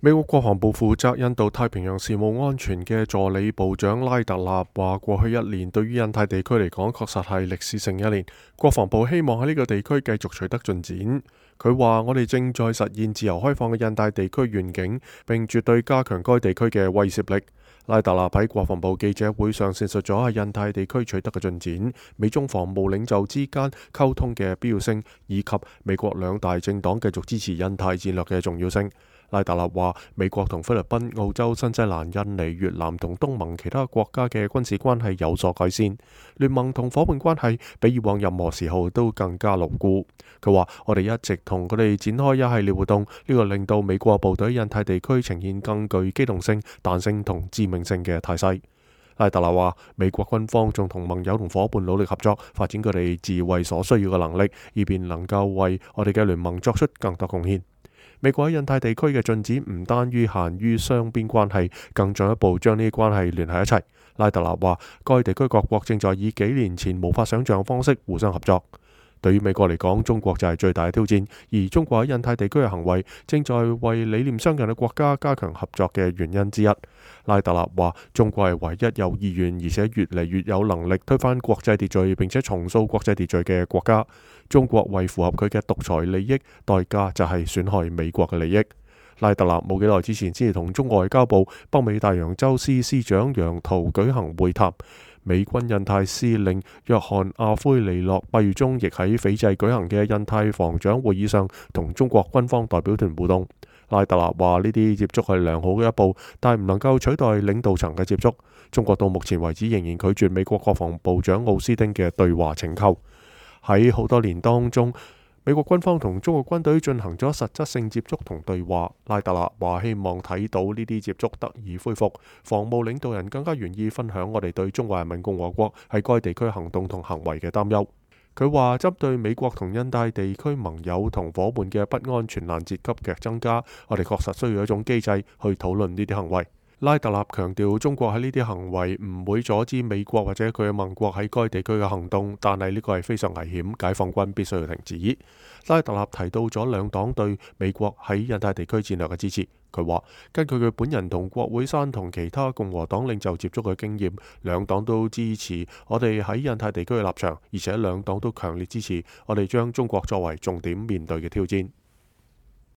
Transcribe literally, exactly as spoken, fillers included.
美國國防部負責印度太平洋事務安全嘅助理部長拉特納話：過去一年對於印太地區嚟講，確實係歷史性一年。國防部希望喺呢個地區繼續取得進展。佢話：我哋正在實現自由開放嘅印太地區願景，並絕對加強該地區嘅威懾力。拉特納喺國防部記者會上闡述咗喺印太地區取得嘅進展、美中防務領袖之間溝通嘅必要性，以及美國兩大政黨繼續支持印太戰略嘅重要性。拉特納話：美國同菲律賓、澳洲、新西蘭、印尼、越南同東盟其他國家嘅軍事關係有所改善，聯盟同伙伴關係比以往任何時候都更加牢固。佢話：我哋一直同佢哋展開一系列活動，呢個令到美國部隊印太地區呈現更具機動性、彈性同致命性嘅態勢。拉特納話：美國軍方仲同盟友同伙伴努力合作，發展佢哋自衛所需要嘅能力，以便能夠為我哋嘅聯盟作出更多貢獻。美國喺印太地區嘅進展唔單於限於雙邊關係，更進一步將呢啲關係聯繫一齊。拉特納話：該地區各國正在以幾年前無法想象嘅方式互相合作。對於美國嚟講，中國就係最大嘅挑戰，而中國喺印太地區嘅行為正在為理念相近嘅國家加強合作嘅原因之一。拉特納話：中國係唯一有意願而且越嚟越有能力推翻國際秩序並且重塑國際秩序嘅國家。中國為符合佢嘅獨裁利益，代價就係損害美國嘅利益。拉特納冇幾耐之前先至同中國外交部北美大洋洲司司長楊濤舉行會談。美軍印太司令約翰阿奎利諾八月中亦喺斐濟舉行嘅印太防長會議上同中國軍方代表團互動。拉特納話：呢啲接觸係良好嘅一步，但係唔能夠取代領導層嘅接觸。中國到目前為止仍然拒絕美國國防部長奧斯汀嘅對話請求。喺好多年當中，美國軍方同中國軍隊進行咗實質性接觸同對話。拉特納話：希望睇到呢啲接觸得以恢復，防務領導人更加願意分享我哋對中華人民共和國喺該地區行動同行為嘅擔憂。佢話：針對美國同印太地區盟友同伙伴嘅不安全攔截級嘅增加，我哋確實需要一種機制去討論呢啲行為。拉特納強調，中國喺呢啲行為唔會阻止美國或者佢嘅盟國喺該地區嘅行動，但係呢個係非常危險，解放軍必須要停止。拉特納提到咗兩黨對美國喺印太地區戰略嘅支持。佢話：根據佢本人同國會山同其他共和黨領袖接觸嘅經驗，兩黨都支持我哋喺印太地區嘅立場，而且兩黨都強烈支持我哋將中國作為重點面對嘅挑戰。